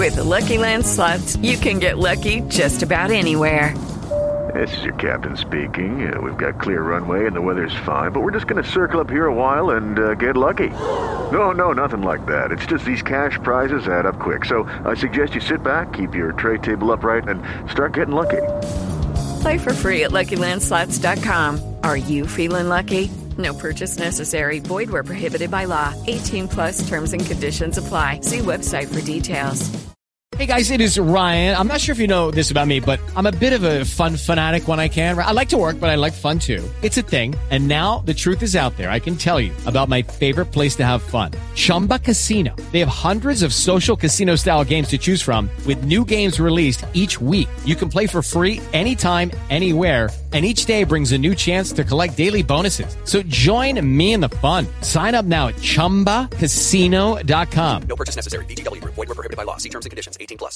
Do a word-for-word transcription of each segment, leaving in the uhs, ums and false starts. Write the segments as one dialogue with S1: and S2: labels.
S1: With the Lucky Land Slots, you can get lucky just about anywhere.
S2: This is your captain speaking. Uh, we've got clear runway and the weather's fine, but we're just going to circle up here a while and uh, get lucky. No, no, nothing like that. It's just these cash prizes add up quick. So I suggest you sit back, keep your tray table upright, and start getting lucky.
S1: Play for free at Lucky Land Slots dot com. Are you feeling lucky? No purchase necessary. Void where prohibited by law. eighteen plus terms and conditions apply. See website for details.
S3: Hey guys, it is Ryan. I'm not sure if you know this about me, but I'm a bit of a fun fanatic when I can. I like to work, but I like fun too. It's a thing. And now the truth is out there. I can tell you about my favorite place to have fun. Chumba Casino. They have hundreds of social casino style games to choose from with new games released each week. You can play for free anytime, anywhere. And each day brings a new chance to collect daily bonuses. So join me in the fun. Sign up now at chumba casino dot com.
S4: No purchase necessary. V G W. Void where prohibited by law. See terms and conditions. eighteen plus.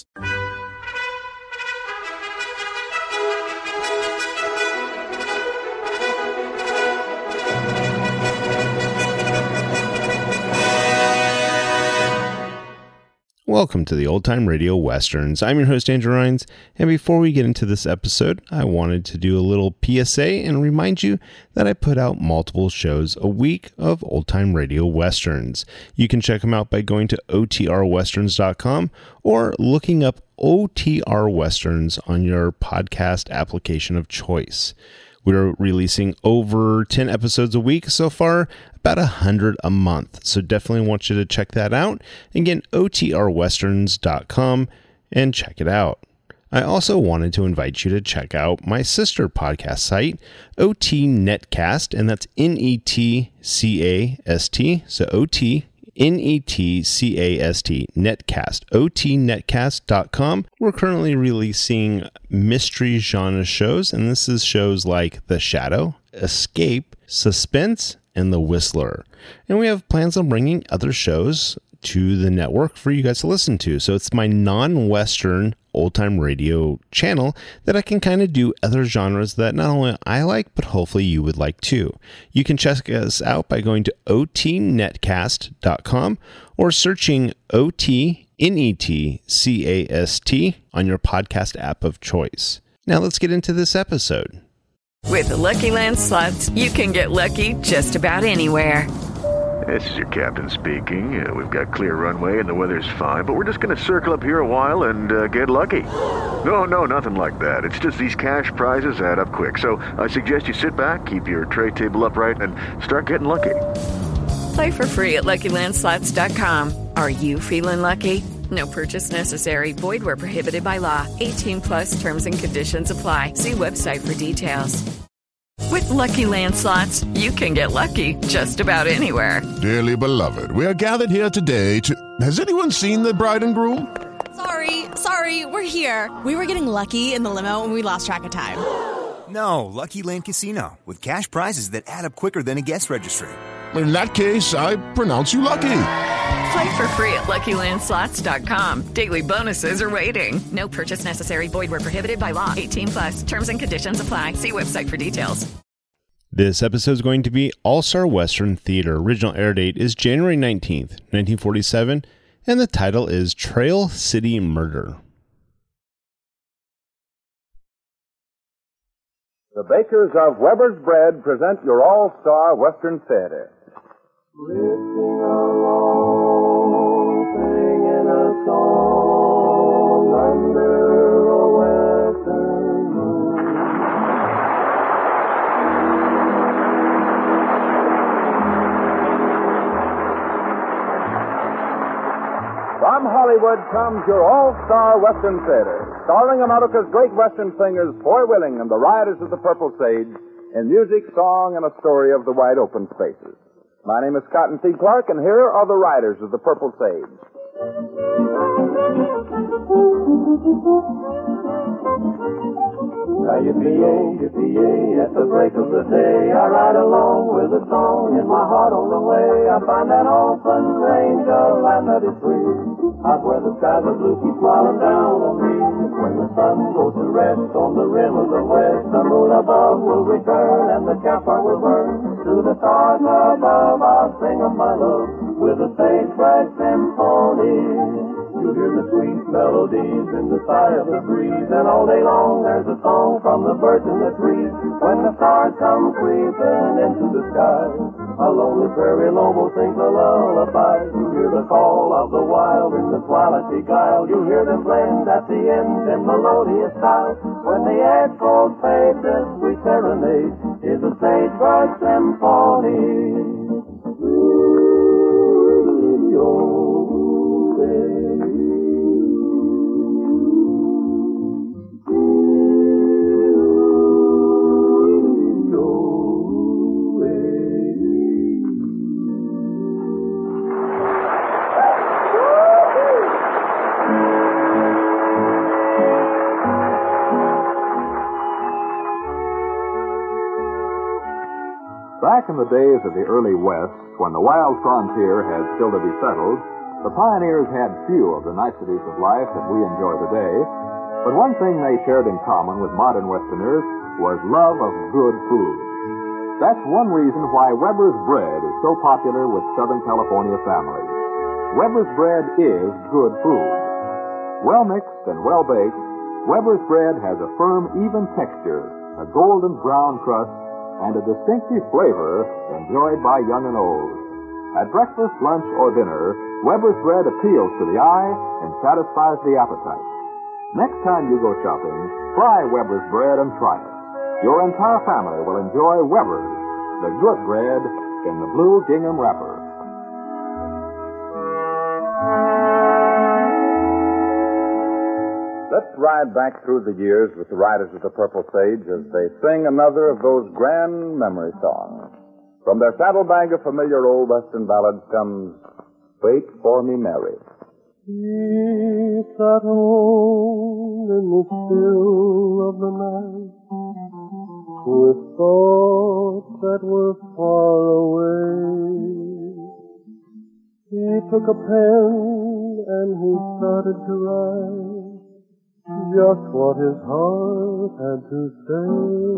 S5: Welcome to the Old Time Radio Westerns. I'm your host, Andrew Rhynes, and before we get into this episode, I wanted to do a little P S A and remind you that I put out multiple shows a week of Old Time Radio Westerns. You can check them out by going to O T R westerns dot com or looking up O T R Westerns on your podcast application of choice. We're releasing over ten episodes a week so far, about one hundred a month. So definitely want you to check that out. Again, O T R westerns dot com and check it out. I also wanted to invite you to check out my sister podcast site, O T Netcast, and that's N E T C A S T. So O T N E T C A S T, Netcast, O T netcast dot com. We're currently releasing mystery genre shows, and this is shows like The Shadow, Escape, Suspense, and The Whistler. And we have plans on bringing other shows to the network for you guys to listen to. So it's my non-Western old-time radio channel that I can kind of do other genres that not only I like, but hopefully you would like too. You can check us out by going to O T netcast dot com or searching O T N E T C A S T on your podcast app of choice. Now let's get into this episode.
S1: With the Lucky Land Slots, you can get lucky just about anywhere.
S2: This is your captain speaking. Uh, we've got clear runway and the weather's fine, but we're just going to circle up here a while and uh, get lucky. No, no, nothing like that. It's just these cash prizes add up quick. So I suggest you sit back, keep your tray table upright, and start getting lucky.
S1: Play for free at Lucky Land Slots dot com. Are you feeling lucky? No purchase necessary. Void where prohibited by law. eighteen plus terms and conditions apply. See website for details. With Lucky Land Slots, you can get lucky just about anywhere.
S6: Dearly beloved, we are gathered here today to... Has anyone seen the bride and groom?
S7: Sorry, sorry, we're here. We were getting lucky in the limo and we lost track of time.
S8: No, Lucky Land Casino, with cash prizes that add up quicker than a guest registry.
S6: In that case, I pronounce you lucky.
S1: Play for free at Lucky Land Slots dot com. Daily bonuses are waiting. No purchase necessary. Void where prohibited by law. eighteen plus. Terms and conditions apply. See website for details.
S5: This episode is going to be All-Star Western Theater. Original air date is January nineteenth, nineteen forty-seven, and the title is Trail City Murder.
S9: The bakers of Weber's Bread present your All-Star Western Theater. Drifting along, singing a song under a western moon. From Hollywood comes your All-Star Western Theater, starring America's great Western singers, Foy Willing and the Riders of the Purple Sage, in music, song, and a story of the wide open spaces. My name is Cotton C. Clark, and here are the Riders of the Purple Sage. Yippee-yay, yippee-yay, at the break of the day, I ride along with a song in my heart on the way. I find that orphan angel land that is free, out where the skies are blue, keep smiling down on me. When the sun goes to rest on the rim of the west, the moon above will return and the campfire will burn. To the stars above I'll sing of my love with a sage-flag symphony. You hear the sweet melodies in the sigh of the breeze, and all day long there's a song from the birds in the trees. When the stars come creeping into the sky, a lonely prairie lobo sings a lullaby. You hear the call of the wild in the twilight beguile. You hear them blend at the end in melodious style. When the echoes fade, this sweet serenade is a sagebird symphony.
S10: Back in the days of the early West, when the wild frontier had still to be settled, the pioneers had few of the niceties of life that we enjoy today. But one thing they shared in common with modern Westerners was love of good food. That's one reason why Weber's bread is so popular with Southern California families. Weber's bread is good food. Well mixed and well baked, Weber's bread has a firm, even texture, a golden brown crust, and a distinctive flavor enjoyed by young and old. At breakfast, lunch, or dinner, Weber's bread appeals to the eye and satisfies the appetite. Next time you go shopping, try Weber's bread and try it. Your entire family will enjoy Weber's, the good bread in the blue gingham wrapper.
S11: Let's ride back through the years with the Riders of the Purple Sage as they sing another of those grand memory songs. From their saddlebag of familiar old Western ballads comes Wait for Me, Mary.
S9: He sat alone in the still of the night with thoughts that were far away. He took a pen and he started to write just what his heart had to say.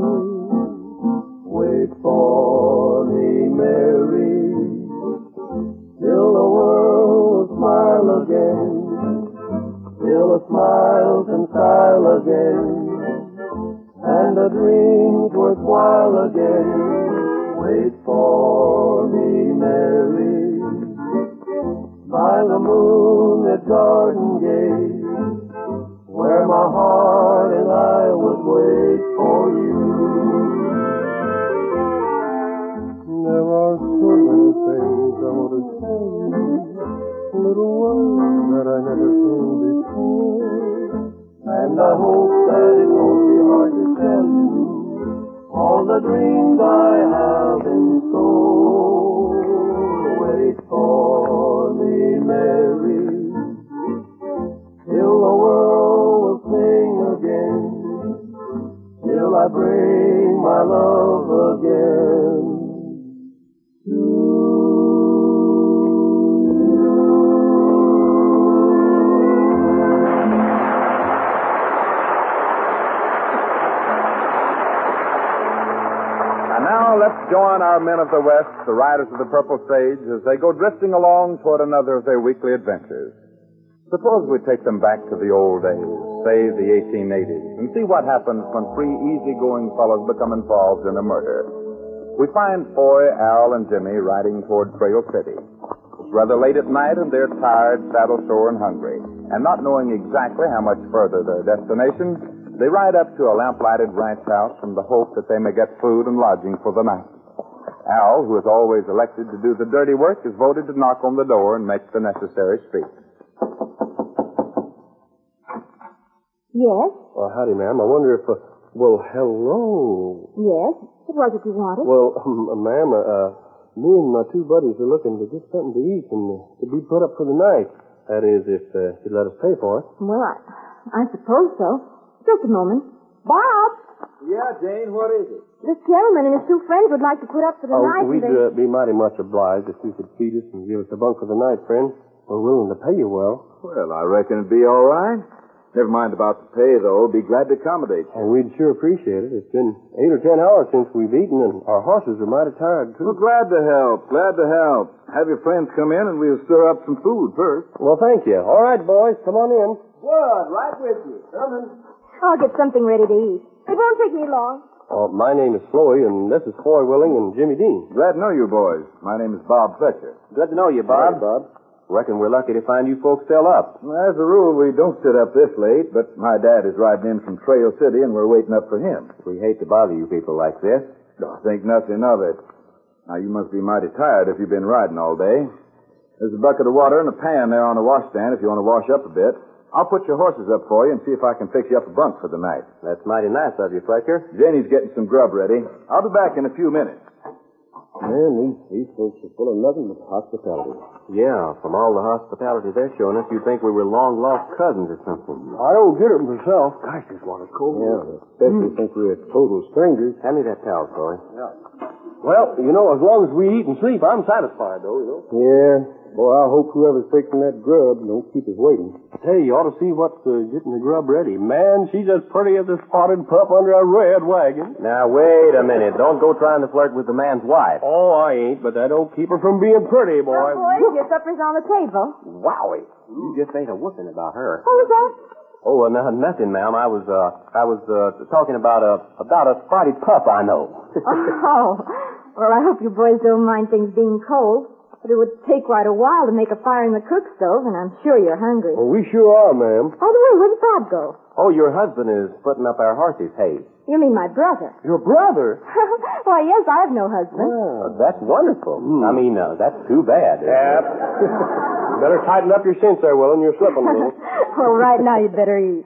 S9: Wait for me, Mary, till the world will smile again, till the smile can style again, and the dreams worthwhile again. Wait for me, Mary, by the moonlit garden gate, where my heart and I would wait for you. There are so many things I want to tell you, little words that I never told before, and I hope that it won't be hard to tell you all the dreams I have in store. Wait for me, Mary, till the world will sing again, till I bring my love again to you.
S11: And now let's join our men of the West, the Riders of the Purple Sage, as they go drifting along toward another of their weekly adventures. Suppose we take them back to the old days, say the eighteen eighties, and see what happens when three easygoing fellows become involved in a murder. We find Foy, Al, and Jimmy riding toward Trail City. It's rather late at night, and they're tired, saddle-sore, and hungry. And not knowing exactly how much further their destination, they ride up to a lamp-lighted ranch house in the hope that they may get food and lodging for the night. Al, who is always elected to do the dirty work, is voted to knock on the door and make the necessary speech.
S12: Yes?
S13: Well, howdy, ma'am. I wonder if, uh, well, hello.
S12: Yes? What was it you wanted?
S13: Well, um, ma'am, uh, uh, me and my two buddies are looking to get something to eat and uh, to be put up for the night. That is, if uh, you'd let us pay for it.
S12: Well, I, I suppose so. Just a moment. Bob!
S10: Yeah, Jane, what is it?
S12: This gentleman and his two friends would like to put up for the
S13: oh,
S12: night.
S13: We'd
S12: they...
S13: uh, be mighty much obliged if you could feed us and give us a bunk for the night, friend. We're willing to pay you well.
S11: Well, I reckon it'd be all right. Never mind about the pay, though. Be glad to accommodate you.
S13: And we'd sure appreciate it. It's been eight or ten hours since we've eaten, and our horses are mighty tired, too.
S11: Well, glad to help. Glad to help. Have your friends come in, and we'll stir up some food first.
S13: Well, thank you. All right, boys, come on in. Good, right with you. Coming.
S12: I'll get something ready to eat. It won't take me long.
S13: Oh, my name is Floy, and this is Foy Willing and Jimmy Dean.
S11: Glad to know you, boys. My name is Bob Fletcher.
S14: Good to know you, Bob.
S13: Hey, Bob.
S14: Reckon we're lucky to find you folks still up.
S11: Well, as a rule, we don't sit up this late, but my dad is riding in from Trail City, and we're waiting up for him.
S14: We hate to bother you people like this.
S11: Oh, think nothing of it. Now, you must be mighty tired if you've been riding all day. There's a bucket of water and a pan there on the washstand if you want to wash up a bit. I'll put your horses up for you and see if I can fix you up a bunk for the night.
S14: That's mighty nice of you, Fletcher.
S11: Janie's getting some grub ready. I'll be back in a few minutes.
S13: Man, these, these folks are full of nothing but hospitality.
S14: Yeah, from all the hospitality they're showing us, you'd think we were long-lost cousins or something.
S13: I don't get it myself. Gosh, this water's cold. Yeah, especially mm. since we're total strangers.
S14: Hand me that towel, Troy.
S13: Yeah. Well, you know, as long as we eat and sleep, I'm satisfied, though, you know. Yeah. Boy, I hope whoever's fixing that grub don't keep us waiting. Hey, you ought to see what's uh, getting the grub ready. Man, she's as pretty as a spotted pup under a red wagon.
S14: Now, wait a minute. Don't go trying to flirt with the man's wife.
S13: Oh, I ain't, but that don't keep her from being pretty, boy.
S12: Oh, boys, your supper's on the table.
S14: Wowie. You just ain't a whooping about her.
S12: Who's that?
S14: Oh, uh, no, nothing, ma'am. I was, uh, I was, uh, talking about a, about a spotted pup I know.
S12: Oh. Well, I hope you boys don't mind things being cold. But it would take quite a while to make a fire in the cook stove, and I'm sure you're hungry.
S13: Well, we sure are, ma'am.
S12: By the way, where did Bob go?
S14: Oh, your husband is putting up our horses' hay.
S12: You mean my brother?
S13: Your brother?
S12: Why, yes, I have no husband.
S14: Oh, that's wonderful. Mm. I mean, uh, that's too bad.
S13: Yeah. Better tighten up your cinch there, Willen. You're slipping a little.
S12: Well, right now you'd better eat.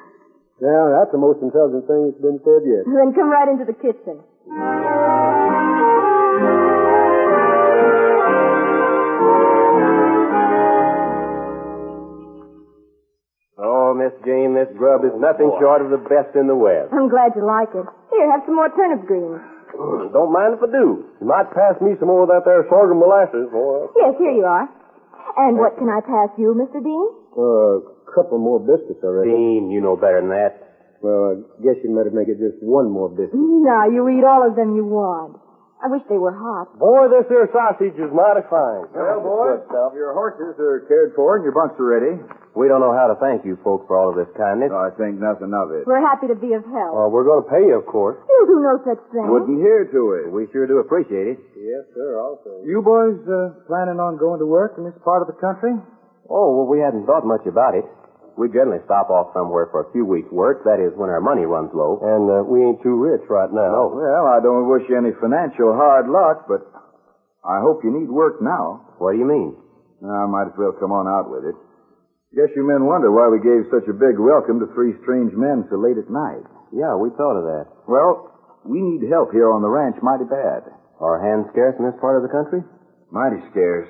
S13: Yeah, that's the most intelligent thing that's been said yet.
S12: Then come right into the kitchen.
S14: Miss Jane, this grub is nothing oh, short of the best in the West.
S12: I'm glad you like it. Here, have some more turnip greens.
S13: Mm, don't mind if I do. You might pass me some more of that there sorghum molasses. Or...
S12: Yes, here you are. And what can I pass you, Mister Dean?
S13: Uh, a couple more biscuits, I reckon.
S14: Dean, you know better than that.
S13: Well, I guess you better make it just one more biscuit.
S12: No, you eat all of them you want. I wish they were hot.
S13: Boy, this here sausage is mighty fine.
S11: Well, boys, your horses are cared for and your bunks are ready.
S14: We don't know how to thank you folks for all of this kindness.
S11: No, I think nothing of it.
S12: We're happy to be of help.
S13: Well, we're going to pay you, of course.
S12: You'll do no such thing.
S11: Wouldn't hear to it.
S14: We sure do appreciate it.
S13: Yes, sir, also.
S11: You boys uh, planning on going to work in this part of the country?
S14: Oh, well, we hadn't thought much about it. We generally stop off somewhere for a few weeks' work. That is, when our money runs low.
S13: And uh, we ain't too rich right now.
S14: No.
S11: Well, I don't wish you any financial hard luck, but I hope you need work now.
S14: What do you mean?
S11: I might as well come on out with it. Guess you men wonder why we gave such a big welcome to three strange men so late at night.
S14: Yeah, we thought of that.
S11: Well, we need help here on the ranch mighty bad.
S14: Are hands scarce in this part of the country?
S11: Mighty scarce.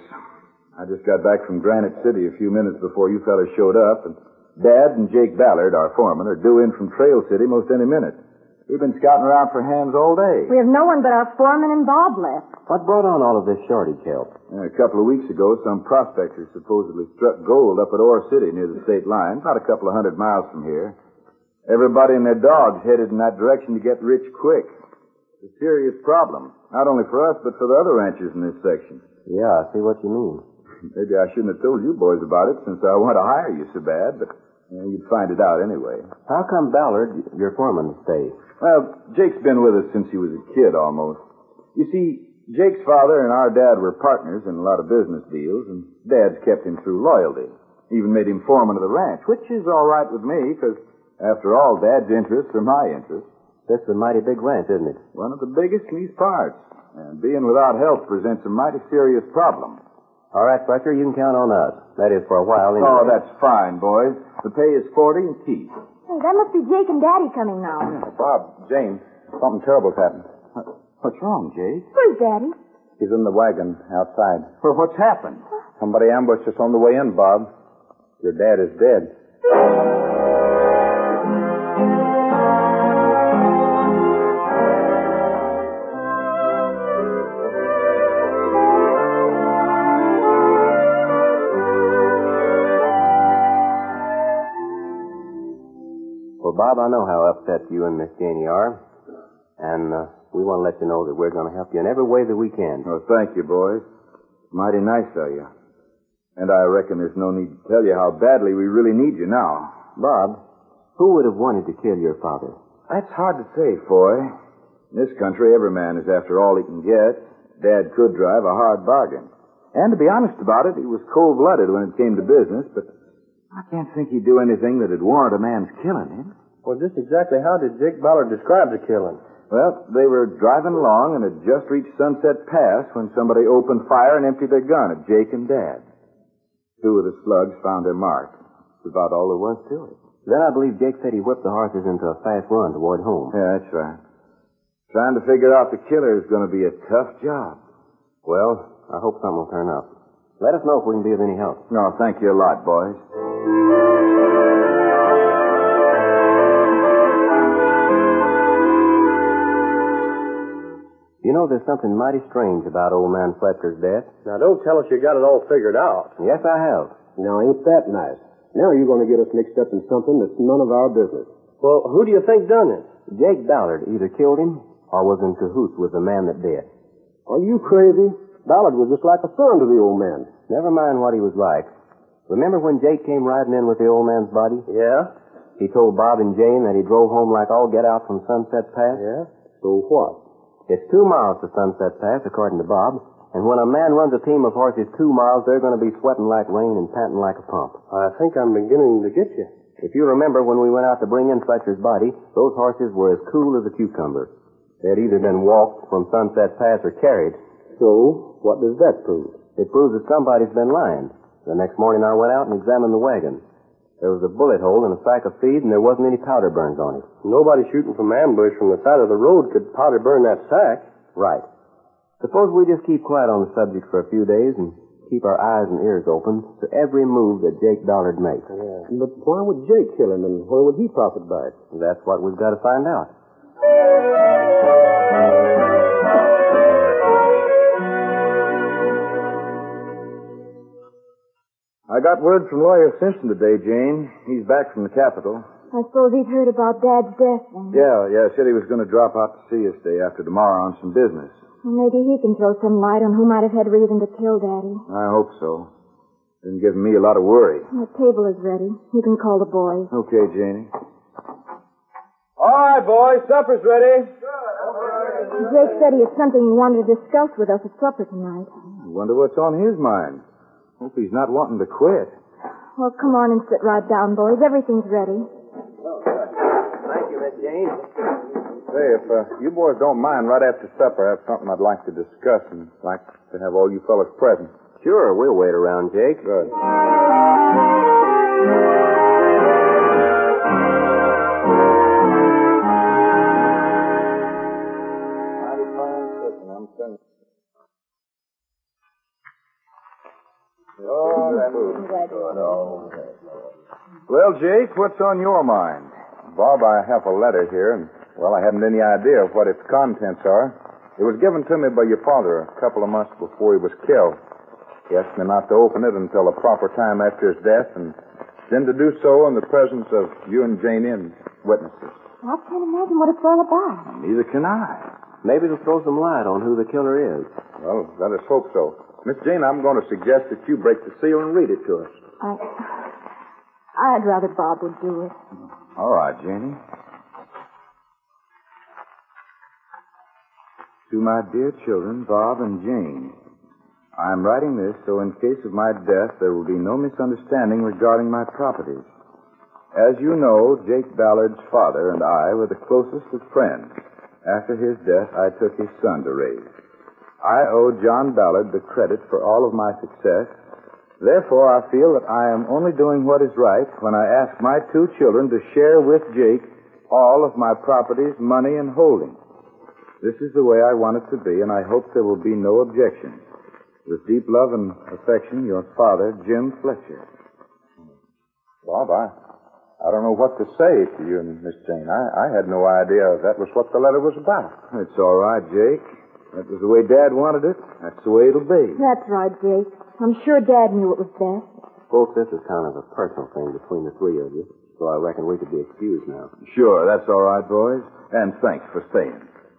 S11: I just got back from Granite City a few minutes before you fellas showed up, and Dad and Jake Ballard, our foreman, are due in from Trail City most any minute. We've been scouting around for hands all day.
S12: We have no one but our foreman and Bob left.
S14: What brought on all of this shortage help?
S11: A couple of weeks ago, some prospectors supposedly struck gold up at Ore City near the state line, about a couple of hundred miles from here. Everybody and their dogs headed in that direction to get rich quick. It's a serious problem, not only for us, but for the other ranchers in this section.
S14: Yeah, I see what you mean.
S11: Maybe I shouldn't have told you boys about it since I want to hire you so bad, but you know, you'd find it out anyway.
S14: How come Ballard, your foreman, stayed?
S11: Well, Jake's been with us since he was a kid almost. You see, Jake's father and our dad were partners in a lot of business deals, and Dad's kept him through loyalty. Even made him foreman of the ranch, which is all right with me, because after all, Dad's interests are my interests.
S14: This is a mighty big ranch, isn't it?
S11: One of the biggest in these parts. And being without help presents a mighty serious problem.
S14: All right, Fletcher, you can count on us. That is, for a while anyway.
S11: Oh, that's fine, boys. The pay is forty and keep.
S12: Hey, that must be Jake and Daddy coming now.
S11: Bob, Jane, something terrible's happened. What's wrong, Jake?
S12: Where's Daddy?
S11: He's in the wagon outside. Well, what's happened? Somebody ambushed us on the way in, Bob. Your dad is dead.
S14: Well, Bob, I know how upset you and Miss Janie are. And uh, we want to let you know that we're going to help you in every way that we can.
S11: Oh, thank you, boys. Mighty nice of you. And I reckon there's no need to tell you how badly we really need you now.
S14: Bob, who would have wanted to kill your father?
S11: That's hard to say, Foy. In this country, every man is after all he can get. Dad could drive a hard bargain. And to be honest about it, he was cold-blooded when it came to business, but I can't think he'd do anything that'd warrant a man's killing him.
S13: Well, just exactly how did Jake Ballard describe the killing?
S11: Well, they were driving along and had just reached Sunset Pass when somebody opened fire and emptied their gun at Jake and Dad. Two of the slugs found their mark. That's about all there was to it.
S14: Then I believe Jake said he whipped the horses into a fast run toward home.
S11: Yeah, that's right. Trying to figure out the killer is going to be a tough job.
S14: Well, I hope something will turn up. Let us know if we can be of any help.
S11: No, thank you a lot, boys.
S14: You know, there's something mighty strange about old man Fletcher's death.
S13: Now, don't tell us you got it all figured out.
S14: Yes, I have.
S13: Now, ain't that nice? Now you're going to get us mixed up in something that's none of our business. Well, who do you think done it?
S14: Jake Ballard either killed him or was in cahoots with the man that did.
S13: Are you crazy? Ballard was just like a son to the old man.
S14: Never mind what he was like. Remember when Jake came riding in with the old man's body?
S13: Yeah?
S14: He told Bob and Jane that he drove home like all get out from Sunset Pass?
S13: Yeah? So what?
S14: It's two miles to Sunset Pass, according to Bob. And when a man runs a team of horses two miles, they're going to be sweating like rain and panting like a pump.
S13: I think I'm beginning to get you.
S14: If you remember when we went out to bring in Fletcher's body, those horses were as cool as a cucumber. They had either been walked from Sunset Pass or carried.
S13: So, what does that prove?
S14: It proves that somebody's been lying. The next morning I went out and examined the wagon. There was a bullet hole in a sack of feed, and there wasn't any powder burns on it.
S13: Nobody shooting from ambush from the side of the road could powder burn that sack.
S14: Right. Suppose we just keep quiet on the subject for a few days and keep our eyes and ears open to every move that Jake Ballard makes.
S13: Yeah. But why would Jake kill him, and where would he profit by it?
S14: That's what we've got to find out.
S11: I got word from Lawyer Simpson today, Jane. He's back from the capital.
S12: I suppose he's heard about Dad's death, then.
S11: Yeah, yeah. Said he was going to drop out to see us day after tomorrow on some business.
S12: Well, maybe he can throw some light on who might have had reason to kill Daddy.
S11: I hope so. Been giving me a lot of worry.
S12: The table is ready. You can call the boys.
S11: Okay, Janie. All right, boys. Supper's ready.
S12: Jake said he had something he wanted to discuss with us at supper tonight.
S11: I wonder what's on his mind. Hope he's not wanting to quit.
S12: Well, come on and sit right down, boys. Everything's ready.
S14: Thank you, Miss Jane.
S11: Say, if uh, you boys don't mind, right after supper, I have something I'd like to discuss and like to have all you fellas present.
S14: Sure, we'll wait around, Jake.
S11: Good. Well, Jake, what's on your mind? Bob, I have a letter here, and, well, I haven't any idea of what its contents are. It was given to me by your father a couple of months before he was killed. He asked me not to open it until a proper time after his death, and then to do so in the presence of you and Janie and witnesses.
S12: I can't imagine what it's all about.
S11: Neither can I.
S14: Maybe it'll throw some light on who the killer is.
S11: Well, let us hope so. Miss Jane, I'm going to suggest that you break the seal and read it to us.
S12: I... I'd rather Bob would do it.
S11: All right, Janie. To my dear children, Bob and Jane, I am writing this so in case of my death there will be no misunderstanding regarding my properties. As you know, Jake Ballard's father and I were the closest of friends. After his death, I took his son to raise. I owe John Ballard the credit for all of my success. Therefore, I feel that I am only doing what is right when I ask my two children to share with Jake all of my properties, money, and holdings. This is the way I want it to be, and I hope there will be no objections. With deep love and affection, your father, Jim Fletcher. Bob, I, I don't know what to say to you and Miss Jane. I, I had no idea that was what the letter was about. It's all right, Jake. That was the way Dad wanted it. That's the way it'll be.
S12: That's right, Jake. I'm sure Dad knew it was best.
S14: Folks, this is kind of a personal thing between the three of you, so I reckon we could be excused now.
S11: Sure, that's all right, boys. And thanks for staying.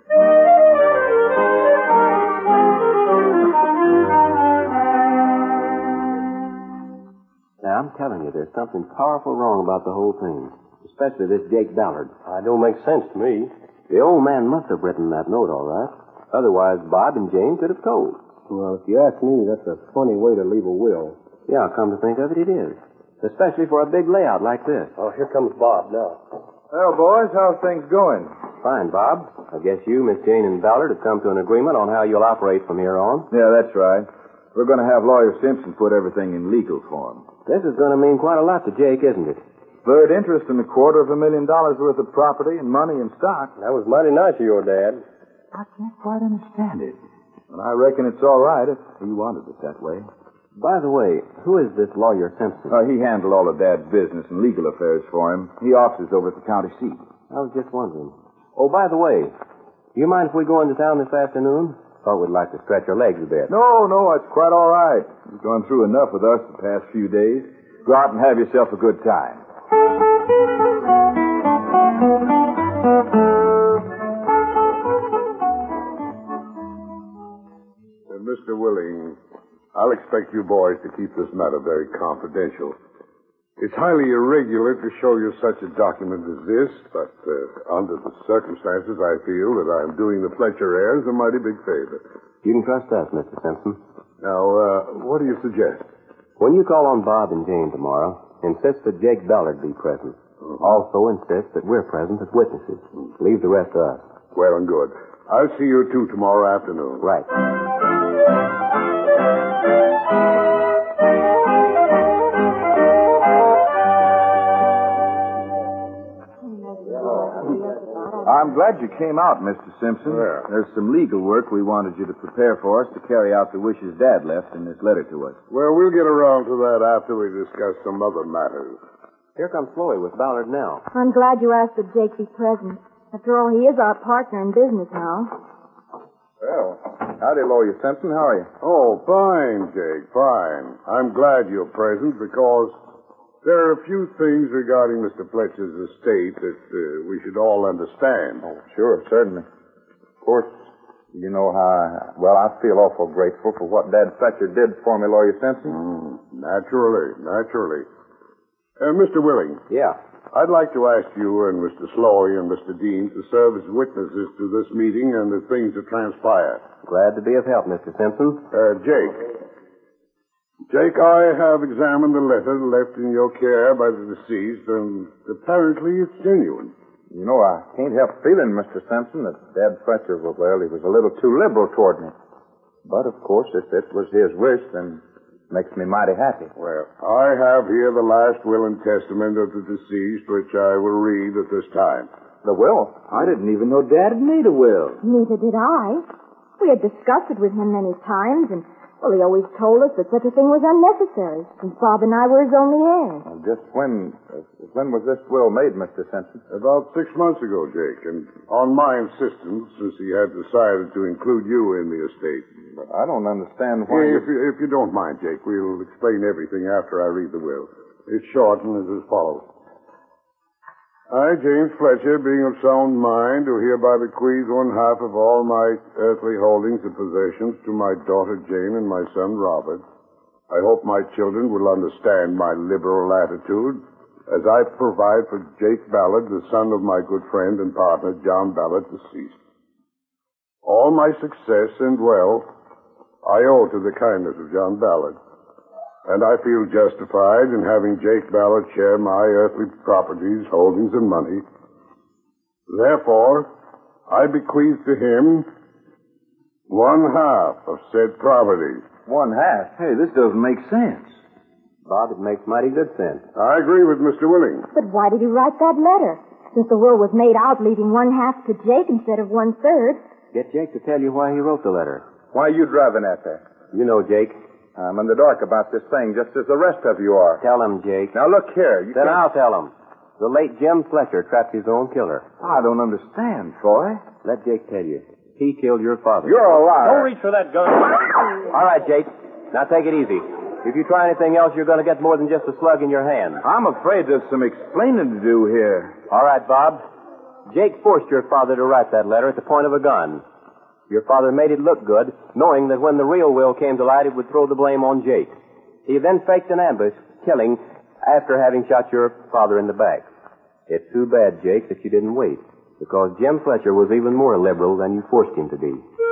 S14: Now, I'm telling you, there's something powerful wrong about the whole thing, especially this Jake Ballard.
S13: I don't make sense to me.
S14: The old man must have written that note, all right. Otherwise, Bob and Jane could have told.
S13: Well, if you ask me, that's a funny way to leave a will.
S14: Yeah, come to think of it, it is. Especially for a big layout like this.
S13: Oh, here comes Bob now.
S11: Well, boys, how's things going?
S14: Fine, Bob. I guess you, Miss Jane, and Ballard have come to an agreement on how you'll operate from here on.
S11: Yeah, that's right. We're going to have Lawyer Simpson put everything in legal form.
S14: This is going to mean quite a lot to Jake, isn't it?
S11: Third interest in a quarter of a million dollars worth of property and money and stock.
S13: That was mighty nice of your dad.
S11: I can't quite understand it. And I reckon it's all right if he wanted it that way.
S14: By the way, who is this Lawyer Simpson?
S11: Uh, he handled all of Dad's business and legal affairs for him. He offices over at the county seat.
S14: I was just wondering. Oh, by the way, do you mind if we go into town this afternoon? Thought we'd like to stretch our legs a bit.
S11: No, no, it's quite all right. You've gone through enough with us the past few days. Go out and have yourself a good time.
S6: Uh, Mister Willing, I'll expect you boys to keep this matter very confidential. It's highly irregular to show you such a document as this, but uh, under the circumstances, I feel that I'm doing the Fletcher heirs a mighty big favor.
S14: You can trust us, Mister Simpson.
S6: Now, uh, what do you suggest?
S14: When you call on Bob and Jane tomorrow, insist that Jake Ballard be present. Mm-hmm. Also insist that we're present as witnesses. Mm-hmm. Leave the rest to us.
S6: Well and good. I'll see you two tomorrow afternoon.
S14: Right.
S11: I'm glad you came out, Mister Simpson.
S6: Yeah.
S11: There's some legal work we wanted you to prepare for us to carry out the wishes Dad left in this letter to us.
S6: Well, we'll get around to that after we discuss some other matters.
S14: Here comes Floyd with Ballard now.
S12: I'm glad you asked that Jake be present. After all, he is our partner in business now.
S11: Well, howdy, Lawyer Simpson. How are you?
S6: Oh, fine, Jake, fine. I'm glad you're present because there are a few things regarding Mister Fletcher's estate that uh, we should all understand.
S11: Oh, sure, certainly. Of course, you know how, I, well, I feel awful grateful for what Dad Fletcher did for me, Lawyer Simpson.
S6: Mm, naturally, naturally. Uh, Mister Willing.
S14: Yeah?
S6: I'd like to ask you and Mister Sloy and Mister Dean to serve as witnesses to this meeting and the things that transpire.
S14: Glad to be of help, Mister Simpson.
S6: Uh, Jake. Jake, I have examined the letter left in your care by the deceased, and apparently it's genuine.
S11: You know, I can't help feeling, Mister Simpson, that Dad Fletcher, well, he was a little too liberal toward me. But, of course, if it was his wish, then it makes me mighty happy.
S6: Well, I have here the last will and testament of the deceased, which I will read at this time.
S11: The will? I didn't even know Dad had made a will.
S12: Neither did I. We had discussed it with him many times, and well, he always told us that such a thing was unnecessary, since Bob and I were his only heirs.
S11: Well, just when, uh, when was this will made, Mister Simpson?
S6: About six months ago, Jake, and on my insistence, since he had decided to include you in the estate.
S11: But I don't understand why...
S6: If you, if you don't mind, Jake, we'll explain everything after I read the will. It's short and is as follows. I, James Fletcher, being of sound mind, do hereby bequeath one half of all my earthly holdings and possessions to my daughter Jane and my son Robert. I hope my children will understand my liberal attitude as I provide for Jake Ballard, the son of my good friend and partner John Ballard, deceased. All my success and wealth I owe to the kindness of John Ballard. And I feel justified in having Jake Ballard share my earthly properties, holdings, and money. Therefore, I bequeath to him one half of said property.
S11: One half? Hey, this doesn't make sense.
S14: Bob, it makes mighty good sense.
S6: I agree with Mister Willing.
S12: But why did he write that letter? Since the will was made out leaving one half to Jake instead of one third.
S14: Get Jake to tell you why he wrote the letter.
S11: Why are you driving at that?
S14: You know, Jake.
S11: I'm in the dark about this thing, just as the rest of you are.
S14: Tell him, Jake.
S11: Now, look here. You
S14: then
S11: can't...
S14: I'll tell him. The late Jim Fletcher trapped his own killer.
S11: I don't understand, Foy.
S14: Let Jake tell you. He killed your father.
S11: You're a liar.
S13: Don't reach for that gun.
S14: All right, Jake. Now take it easy. If you try anything else, you're going to get more than just a slug in your hand.
S11: I'm afraid there's some explaining to do here.
S14: All right, Bob. Jake forced your father to write that letter at the point of a gun. Your father made it look good, knowing that when the real will came to light, it would throw the blame on Jake. He then faked an ambush, killing, after having shot your father in the back. It's too bad, Jake, that you didn't wait, because Jim Fletcher was even more liberal than you forced him to be.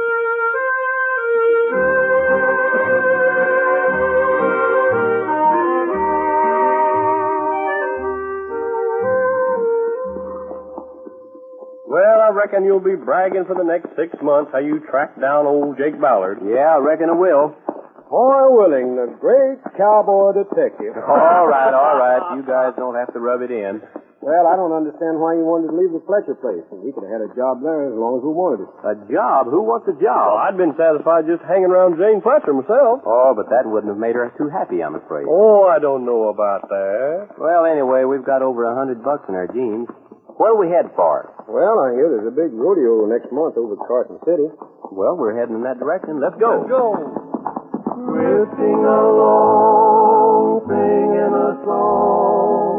S13: Well, I reckon you'll be bragging for the next six months how you tracked down old Jake Ballard.
S14: Yeah, I reckon I will.
S13: Hoy Willing, the great cowboy detective.
S14: All right, all right. You guys don't have to rub it in.
S13: Well, I don't understand why you wanted to leave the Fletcher place. We could have had a job there as long as we wanted it.
S14: A job? Who wants a job?
S13: Well, I'd been satisfied just hanging around Jane Fletcher myself.
S14: Oh, but that wouldn't have made her too happy, I'm afraid.
S13: Oh, I don't know about that.
S14: Well, anyway, we've got over a hundred bucks in our jeans. Where do we head for?
S13: Well, I hear there's a big rodeo next month over at Carson City.
S14: Well, we're heading in that direction. Let's go.
S13: Let's go.
S9: Drifting along, singing a song.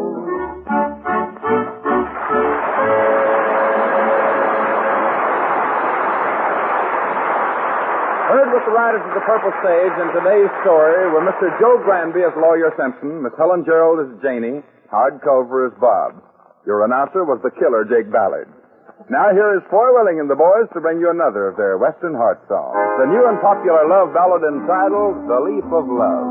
S11: Heard with the riders of the Purple Sage in today's story were Mister Joe Granby as Lawyer Simpson, Miss Helen Gerald as Janie, Hard Culver as Bob. Your announcer was the killer, Jake Ballard. Now here is Foy Willing and the boys to bring you another of their Western heart songs. The new and popular love ballad entitled The Leaf of Love.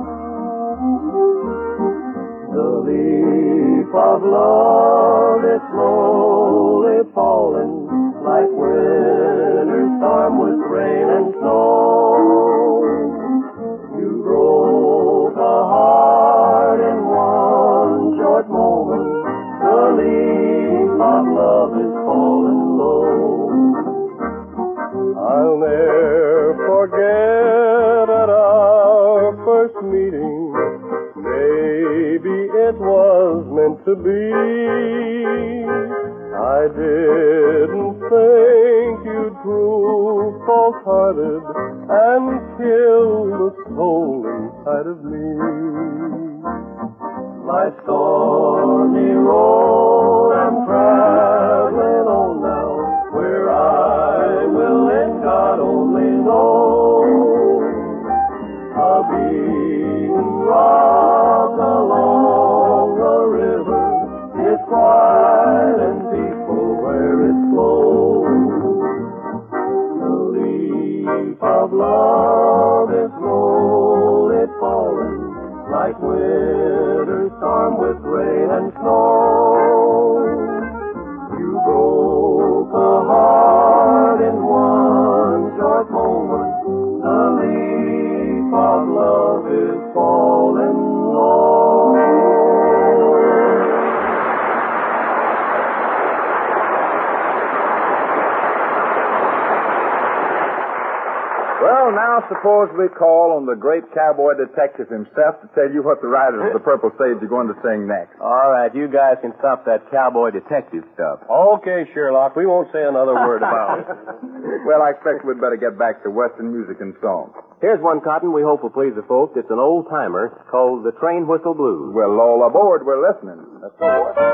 S9: The leaf of love is slowly falling like winter storm with rain and snow. You broke a heart in one short moment. The leaf of love is falling low.
S13: I'll never forget at our first meeting. Maybe it was meant to be. I didn't think you'd prove false-hearted and kill the soul inside of me.
S9: My stormy road I'm traveling on now, where I will end God only knows. A beaten rock along the river is quiet and peaceful where it flows. The leaf of love is slowly falling like winter storm with rain and snow. You broke a heart in one short moment. The leaf of love is falling low.
S11: Well, now suppose we call on the great cowboy detective himself to tell you what the riders of the Purple Sage are going to sing next.
S14: All right, you guys can stop that cowboy detective stuff.
S13: Okay, Sherlock, we won't say another word about it.
S11: Well, I expect we'd better get back to Western music and song.
S14: Here's one, Cotton, we hope will please the folks. It's an old-timer called the Train Whistle Blues.
S11: Well, all aboard. We're listening. Let's go.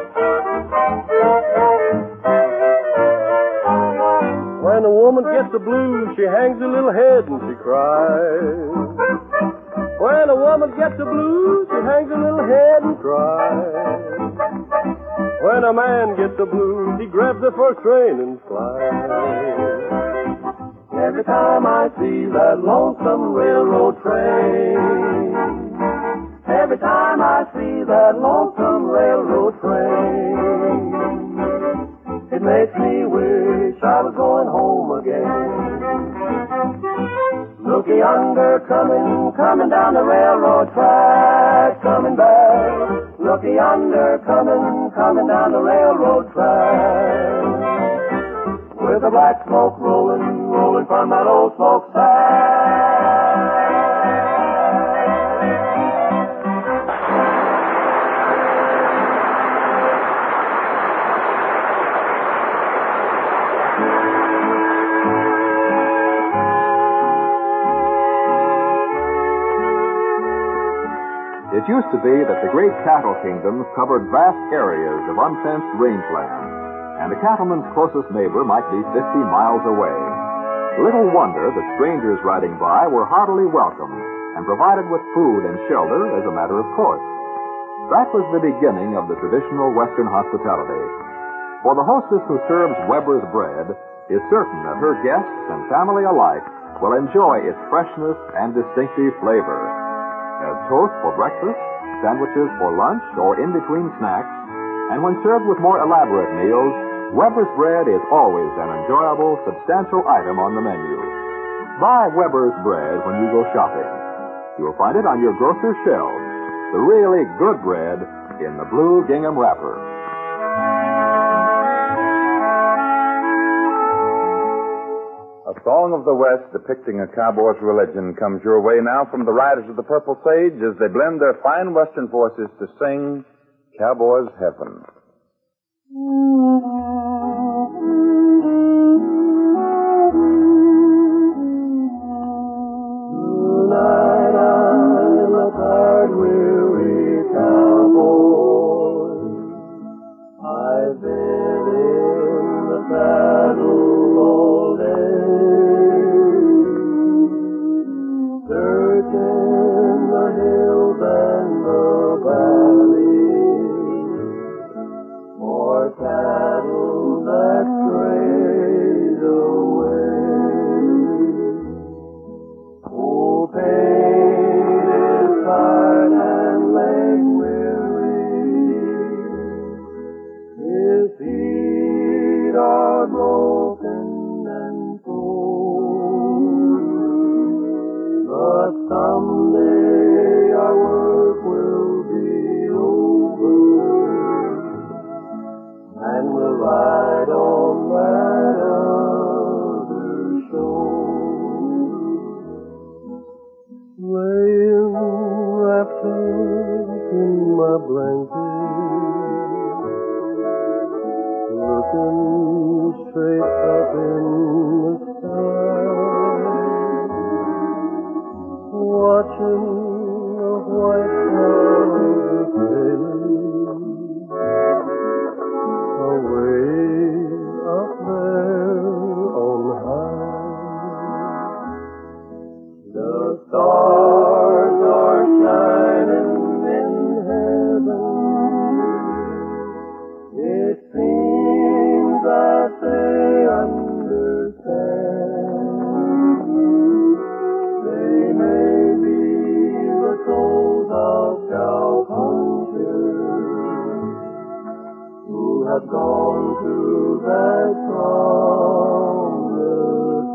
S13: When a woman gets the blues, she hangs her little head and she cries. When a woman gets the blues, she hangs her little head and cries. When a man gets the blues, he grabs the first train and flies.
S9: Every time I see that lonesome railroad train, every time I see that lonesome railroad train, it makes me wish I was going home again. Look yonder, coming, coming down the railroad track, coming back. Look yonder, coming, coming down the railroad track. With the black smoke rolling, rolling from that old smokestack.
S10: It used to be that the great cattle kingdoms covered vast areas of unfenced rangeland, and a cattleman's closest neighbor might be fifty miles away. Little wonder that strangers riding by were heartily welcomed and provided with food and shelter as a matter of course. That was the beginning of the traditional Western hospitality. For the hostess who serves Weber's bread is certain that her guests and family alike will enjoy its freshness and distinctive flavor. As toast for breakfast, sandwiches for lunch, or in between snacks, and when served with more elaborate meals, Weber's bread is always an enjoyable, substantial item on the menu. Buy Weber's bread when you go shopping. You'll find it on your grocer's shelves. The really good bread in the blue gingham wrapper.
S11: A Song of the West depicting a cowboy's religion comes your way now from the Riders of the Purple Sage as they blend their fine western voices to sing Cowboy's Heaven.
S9: Tonight I'm a tired, weary cowboy. I've been in the saddle all day, searching the hills and the valleys for cattle that strayed away. Oh, pain is tired and leg weary. His feet are broken and cold, but someday our work will be over, and we'll ride on that other shore. Laying wrapped up in my blanket, looking straight up in the sky, watching the white clouds sailing away up there on high. The stars are shining in heaven. It seems that they understand. They may be the souls of cowpunchers who have gone to that promised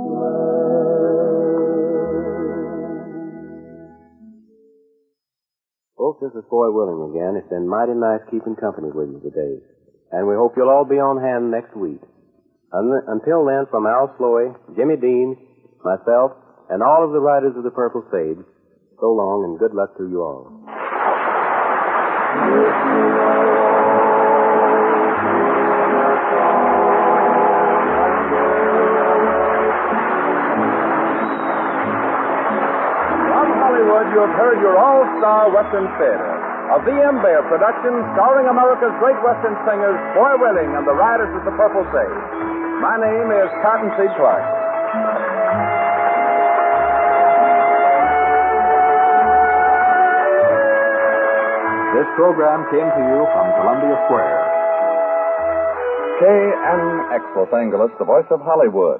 S9: land.
S14: Folks, this is Boy Willing again. It's been mighty nice keeping company with you today. And we hope you'll all be on hand next week. Un- until then, from Al Sloey, Jimmy Dean, myself, and all of the Riders of the Purple Sage, so long and good luck to you all.
S11: From Hollywood, you have heard your all-star Western theater. A V M. Baer production starring America's great Western singers, Boy Willing and the Riders of the Purple Sage. My name is Cottonseed Clark.
S10: This program came to you from Columbia Square.
S11: K N X Los Angeles, the voice of Hollywood.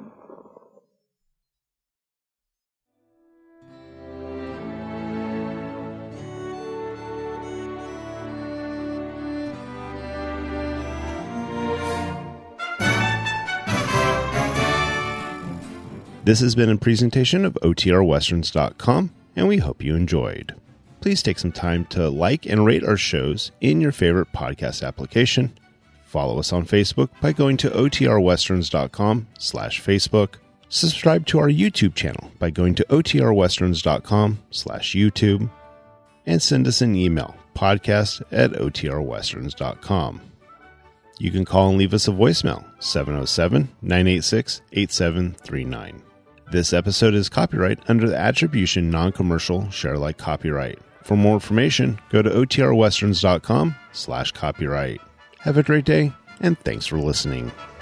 S5: This has been a presentation of O T R Westerns dot com, and we hope you enjoyed. Please take some time to like and rate our shows in your favorite podcast application. Follow us on Facebook by going to O T R Westerns dot com slash Facebook. Subscribe to our YouTube channel by going to O T R Westerns dot com slash YouTube. And send us an email, podcast at O T R Westerns dot com. You can call and leave us a voicemail, seven oh seven, nine eight six, eight seven three nine. This episode is copyright under the Attribution Non-Commercial Share Alike copyright For more information, go to otrwesterns.com slash copyright. Have a great day, and thanks for listening.